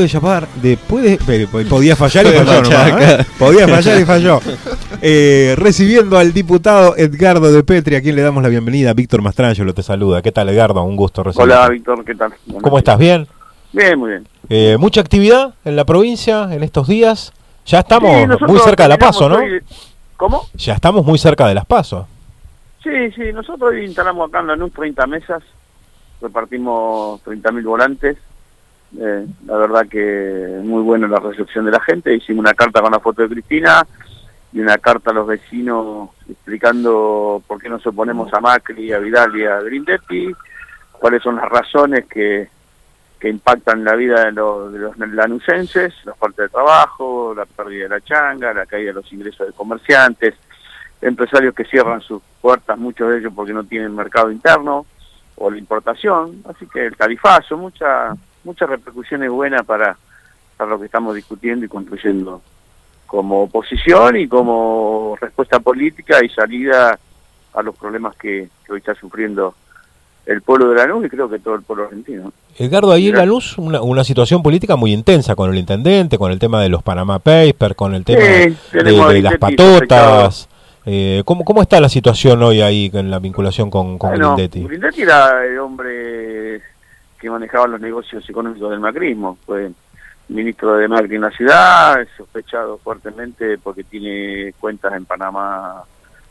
podía fallar y falló nomás, podía fallar y falló. Recibiendo al diputado Edgardo de Petri, a quien le damos la bienvenida. Víctor Mastrangelo te saluda. ¿Qué tal, Edgardo? Un gusto recibirte. Hola, Víctor, ¿qué tal? ¿Cómo estás? ¿Bien? Bien, muy bien. Mucha actividad en la provincia en estos días. Ya estamos muy cerca de la PASO, ¿no? ¿Cómo? Ya estamos muy cerca de las PASO. Sí, nosotros hoy instalamos acá en Lanús 30 mesas, repartimos 30.000 volantes. La verdad que muy buena la recepción de la gente. Hicimos una carta con la foto de Cristina y una carta a los vecinos explicando por qué nos oponemos a Macri, a Vidal y a Grindetti, cuáles son las razones que impactan la vida de los lanucenses: la falta de trabajo, la pérdida de la changa, la caída de los ingresos de comerciantes, empresarios que cierran sus puertas, muchos de ellos porque no tienen mercado interno, o la importación. Así que el tarifazo, muchas repercusiones buenas para lo que estamos discutiendo y construyendo como oposición y como respuesta política y salida a los problemas que hoy está sufriendo el pueblo de Lanús y creo que todo el pueblo argentino. Edgardo, ahí en Lanús una situación política muy intensa con el intendente, con el tema de los Panama Papers, con el tema de las patotas. ¿Cómo está la situación hoy ahí en la vinculación con Grindetti? Grindetti era el hombre que manejaba los negocios económicos del macrismo, fue ministro de Macri en la ciudad, es sospechado fuertemente porque tiene cuentas en Panamá.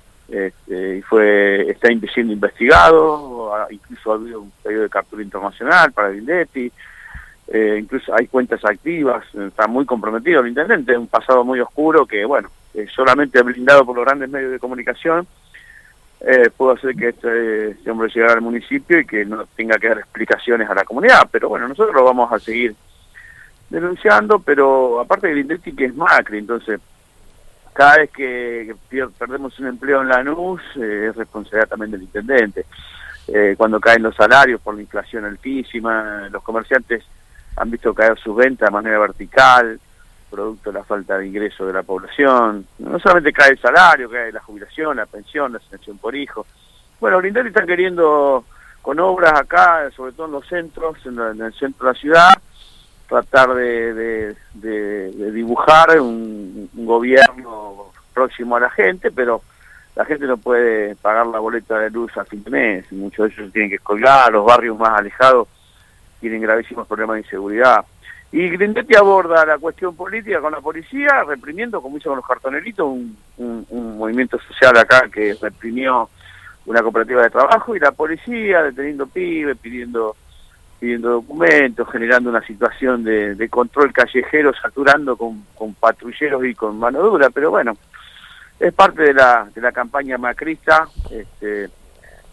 Y está siendo investigado, incluso ha habido un pedido de captura internacional para Grindetti, incluso hay cuentas activas, está muy comprometido el intendente, un pasado muy oscuro que, bueno, solamente blindado por los grandes medios de comunicación, pudo hacer que este hombre llegara al municipio y que no tenga que dar explicaciones a la comunidad. Pero bueno, nosotros lo vamos a seguir denunciando, pero aparte de Grindetti, que es Macri, entonces cada vez que perdemos un empleo en Lanús, es responsabilidad también del intendente. Cuando caen los salarios por la inflación altísima, los comerciantes han visto caer sus ventas de manera vertical, producto de la falta de ingreso de la población. No solamente cae el salario, cae la jubilación, la pensión, la asignación por hijo. Bueno, Grindetti está queriendo, con obras acá, sobre todo en los centros, en el centro de la ciudad, tratar de dibujar un gobierno próximo a la gente, pero la gente no puede pagar la boleta de luz a fin de mes, muchos de ellos tienen que colgar, los barrios más alejados tienen gravísimos problemas de inseguridad. Y Grindetti aborda la cuestión política con la policía, reprimiendo, como hizo con los cartoneritos, un movimiento social acá que reprimió una cooperativa de trabajo, y la policía deteniendo pibes, pidiendo documentos, generando una situación de control callejero, saturando con patrulleros y con mano dura. Pero bueno, es parte de la campaña macrista,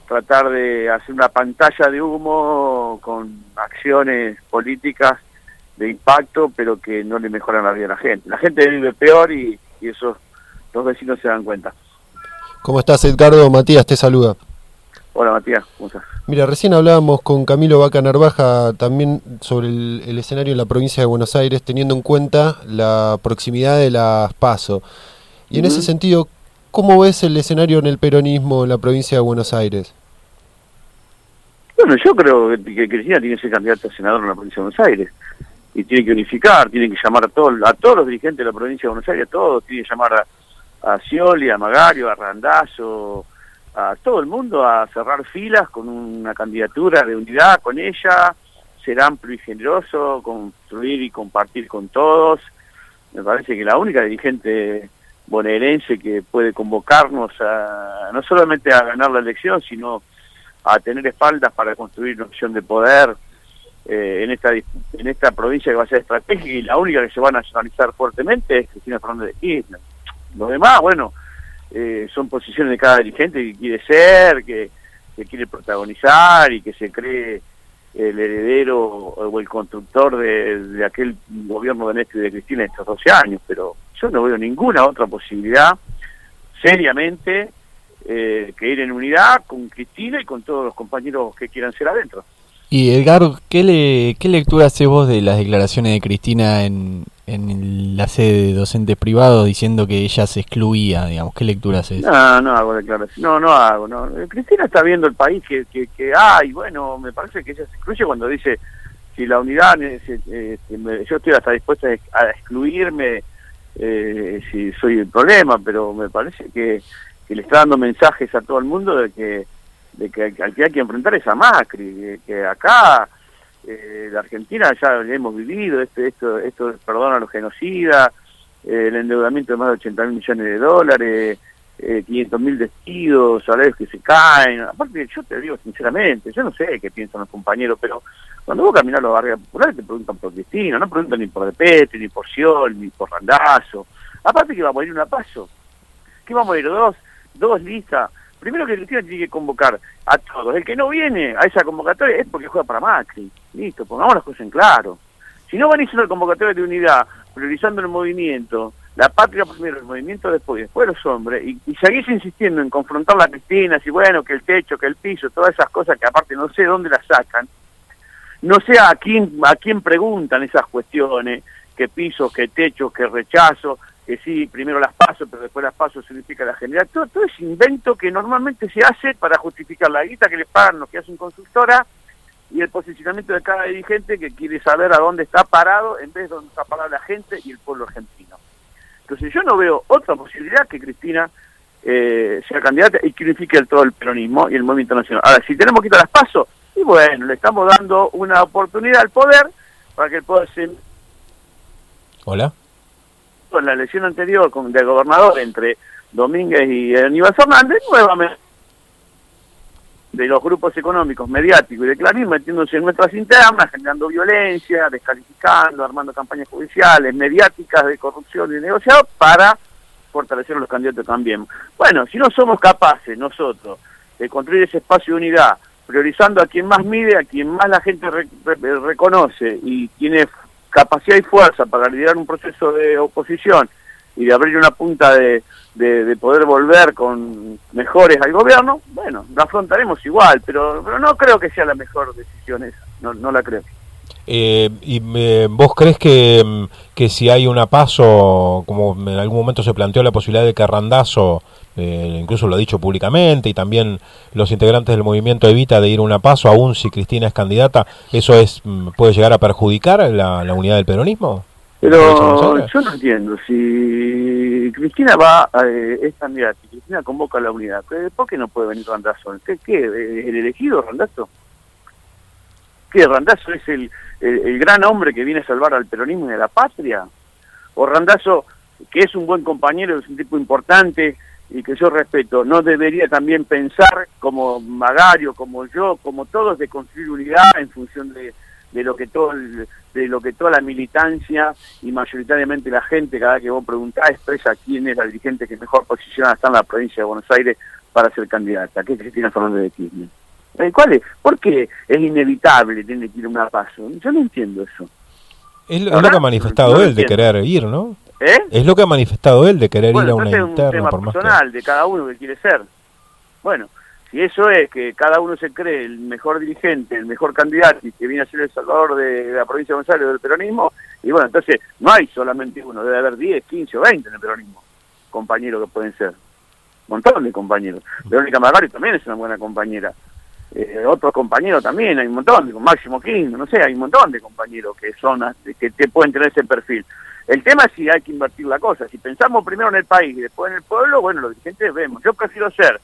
tratar de hacer una pantalla de humo con acciones políticas de impacto, pero que no le mejoran la vida a la gente. La gente vive peor y eso los vecinos se dan cuenta. ¿Cómo estás, Edgardo? Matías te saluda. Hola, Matías, ¿cómo estás? Mira, recién hablábamos con Camilo Vaca Narvaja también sobre el escenario en la provincia de Buenos Aires, teniendo en cuenta la proximidad de las PASO. Y en ese sentido, ¿cómo ves el escenario en el peronismo en la provincia de Buenos Aires? Bueno, yo creo que Cristina tiene que ser candidata a senador en la provincia de Buenos Aires. Y tiene que unificar, tiene que llamar a todos los dirigentes de la provincia de Buenos Aires, a todos, tiene que llamar a Scioli, a Magario, a Randazzo, a todo el mundo a cerrar filas con una candidatura de unidad con ella, ser amplio y generoso, construir y compartir con todos. Me parece que la única dirigente bonaerense que puede convocarnos no solamente a ganar la elección, sino a tener espaldas para construir una opción de poder en esta provincia que va a ser estratégica, y la única que se va a nacionalizar fuertemente es Cristina Fernández de Kirchner. Los demás, bueno, son posiciones de cada dirigente que quiere ser, que quiere protagonizar y que se cree el heredero o el constructor de aquel gobierno de Néstor y de Cristina en estos 12 años, pero yo no veo ninguna otra posibilidad seriamente que ir en unidad con Cristina y con todos los compañeros que quieran ser adentro. Y Edgar, ¿qué lectura haces vos de las declaraciones de Cristina en la sede de docentes privados diciendo que ella se excluía, digamos? ¿Qué lectura haces? No hago declaraciones, no hago. Cristina está viendo el país que hay, bueno, me parece que ella se excluye cuando dice, si la unidad, yo estoy hasta dispuesta a excluirme si soy el problema, pero me parece que le está dando mensajes a todo el mundo de que al que hay que enfrentar es a Macri, que acá la Argentina ya hemos vivido esto perdón a los genocidas, el endeudamiento de más de $80.000 millones, 500.000 despidos, salarios que se caen. Aparte, yo te digo sinceramente, yo no sé qué piensan los compañeros, pero cuando vos caminás los barrios populares te preguntan por Cristina, no preguntan ni por De Petri, ni por Scioli, ni por Randazzo. Aparte que vamos a ir una paso, que vamos a ir dos listas. Primero que Cristina tiene que convocar a todos. El que no viene a esa convocatoria es porque juega para Macri. Listo, pongamos las cosas en claro. Si no van a hacer una convocatoria de unidad, priorizando el movimiento, la patria primero, el movimiento después los hombres, y seguís insistiendo en confrontar a la Cristina, si bueno, que el techo, que el piso, todas esas cosas que aparte no sé dónde las sacan, no sé a quién preguntan esas cuestiones, qué pisos, qué techos, qué rechazo, que sí, primero las PASO, pero después las PASO significa la general, todo ese invento que normalmente se hace para justificar la guita que le pagan los que hacen consultora y el posicionamiento de cada dirigente que quiere saber a dónde está parado en vez de dónde está parada la gente y el pueblo argentino. Entonces yo no veo otra posibilidad que Cristina sea candidata y que unifique todo el peronismo y el movimiento nacional. Ahora, si tenemos que ir a las PASO, y bueno, le estamos dando una oportunidad al poder para que el poder se... Hola. En la elección anterior de gobernador entre Domínguez y Aníbal Fernández, nuevamente de los grupos económicos, mediáticos y de Clarín metiéndose en nuestras internas, generando violencia, descalificando, armando campañas judiciales, mediáticas de corrupción y negociado para fortalecer a los candidatos también. Bueno, si no somos capaces nosotros de construir ese espacio de unidad, priorizando a quien más mide, a quien más la gente reconoce y tiene capacidad y fuerza para liderar un proceso de oposición y de abrir una punta de poder volver con mejores al gobierno, bueno, lo afrontaremos igual, pero no creo que sea la mejor decisión esa, no la creo. ¿Vos crees que si hay una PASO, como en algún momento se planteó la posibilidad de que Randazzo, incluso lo ha dicho públicamente, y también los integrantes del movimiento Evita de ir a una PASO, aún si Cristina es candidata, eso puede llegar a perjudicar la unidad del peronismo? Pero yo no entiendo, si Cristina es candidata y Cristina convoca a la unidad, ¿por qué no puede venir Randazzo? ¿Qué es el elegido Randazzo? ¿Qué Randazzo es el gran hombre que viene a salvar al peronismo y a la patria? ¿O Randazzo, que es un buen compañero, es un tipo importante y que yo respeto, no debería también pensar como Magario, como yo, como todos, de construir unidad en función de lo que toda la militancia y mayoritariamente la gente, cada vez que vos preguntás, expresa quién es la dirigente que mejor posicionada está en la provincia de Buenos Aires para ser candidata, que es Cristina Fernández de Kirchner. ¿Cuál es? ¿Por qué es inevitable tener que ir a una PASO? Yo no entiendo eso. Es lo que ha manifestado él de querer ir, ¿no? Es lo que ha manifestado él de querer ir a una interna. Es un tema personal de cada uno que quiere ser. Bueno, si eso es que cada uno se cree el mejor dirigente, el mejor candidato y que viene a ser el salvador de la provincia de González del peronismo, y bueno, entonces no hay solamente uno, debe haber 10, 15 o 20 en el peronismo, compañeros que pueden ser. Un montón de compañeros. Verónica Margari también es una buena compañera. Otros compañeros también, hay un montón, con Máximo King, no sé, hay un montón de compañeros que son que te pueden tener ese perfil. El tema es si hay que invertir la cosa. Si pensamos primero en el país y después en el pueblo, bueno, los dirigentes vemos. Yo prefiero ser,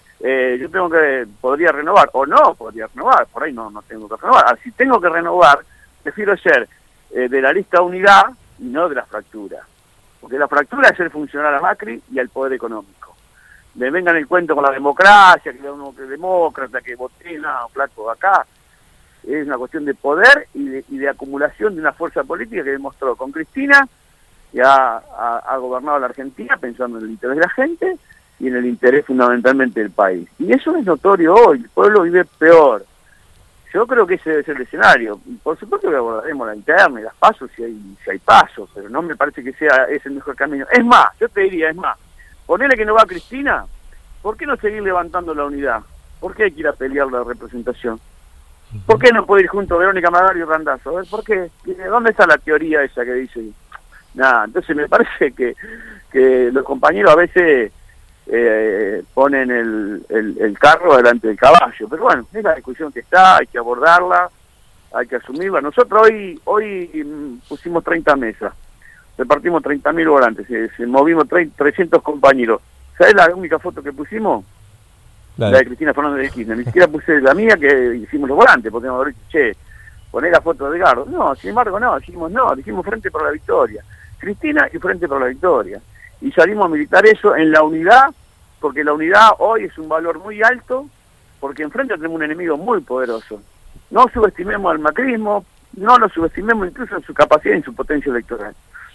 podría renovar, o no podría renovar, por ahí no tengo que renovar. Si tengo que renovar, prefiero ser de la lista unidad y no de la fractura. Porque la fractura es hacer funcionar a Macri y al poder económico. Me vengan el cuento con la democracia, que uno que es demócrata, que voté, no, flaco, acá. Es una cuestión de poder y de acumulación de una fuerza política que demostró con Cristina, que ha gobernado la Argentina pensando en el interés de la gente y en el interés fundamentalmente del país. Y eso es notorio hoy, el pueblo vive peor. Yo creo que ese debe ser el escenario. Por supuesto que abordaremos la interna y las pasos si hay pasos, pero no me parece que es el mejor camino. Es más, yo te diría, ponele que no va Cristina, ¿por qué no seguir levantando la unidad? ¿Por qué hay que ir a pelear la representación? ¿Por qué no puede ir junto a Verónica Margari y Randazzo? A ver, ¿por qué? ¿Dónde está la teoría esa que dice? Nada, entonces me parece que los compañeros a veces ponen el carro delante del caballo, pero bueno, es la discusión que está, hay que abordarla, hay que asumirla. Nosotros hoy pusimos 30 mesas, repartimos 30.000 volantes, se movimos 300 compañeros. ¿Sabes la única foto que pusimos? La de Cristina Fernández de Kirchner. Ni siquiera puse la mía, que hicimos los volantes, porque nos dicho, poné la foto de Edgardo. No, sin embargo dijimos Frente por la Victoria. Cristina y Frente por la Victoria. Y salimos a militar eso en la unidad, porque la unidad hoy es un valor muy alto, porque enfrente tenemos un enemigo muy poderoso. No subestimemos al macrismo, no lo subestimemos incluso en su capacidad y en su potencia electoral.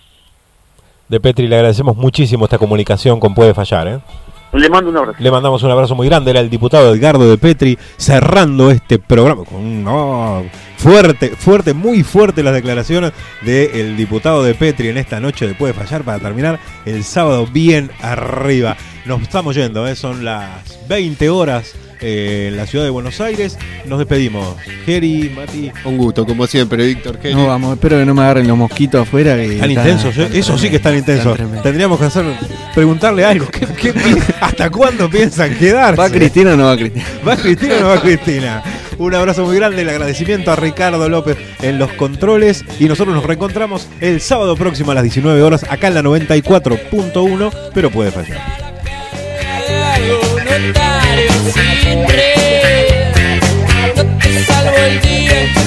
De Petri, le agradecemos muchísimo esta comunicación con Puede Fallar, Le mando un abrazo. Le mandamos un abrazo muy grande. Era el diputado Edgardo de Petri cerrando este programa con fuerte, muy fuerte las declaraciones del diputado de Petri en esta noche de Puede Fallar para terminar el sábado bien arriba. Nos estamos yendo, son las 20 horas en la ciudad de Buenos Aires. Nos despedimos. Geri, Mati. Un gusto, como siempre, Víctor. Geri. No, vamos, espero que no me agarren los mosquitos afuera. Que están intensos, eso sí que están intensos. Tendríamos que preguntarle algo. ¿Hasta cuándo piensan quedarse? ¿Va Cristina o no va Cristina? ¿Va Cristina o no va Cristina? Un abrazo muy grande, el agradecimiento a Ricardo López en los controles. Y nosotros nos reencontramos el sábado próximo a las 19 horas acá en la 94.1, pero Puede Fallar. Notario sin red, no te salvo el día en que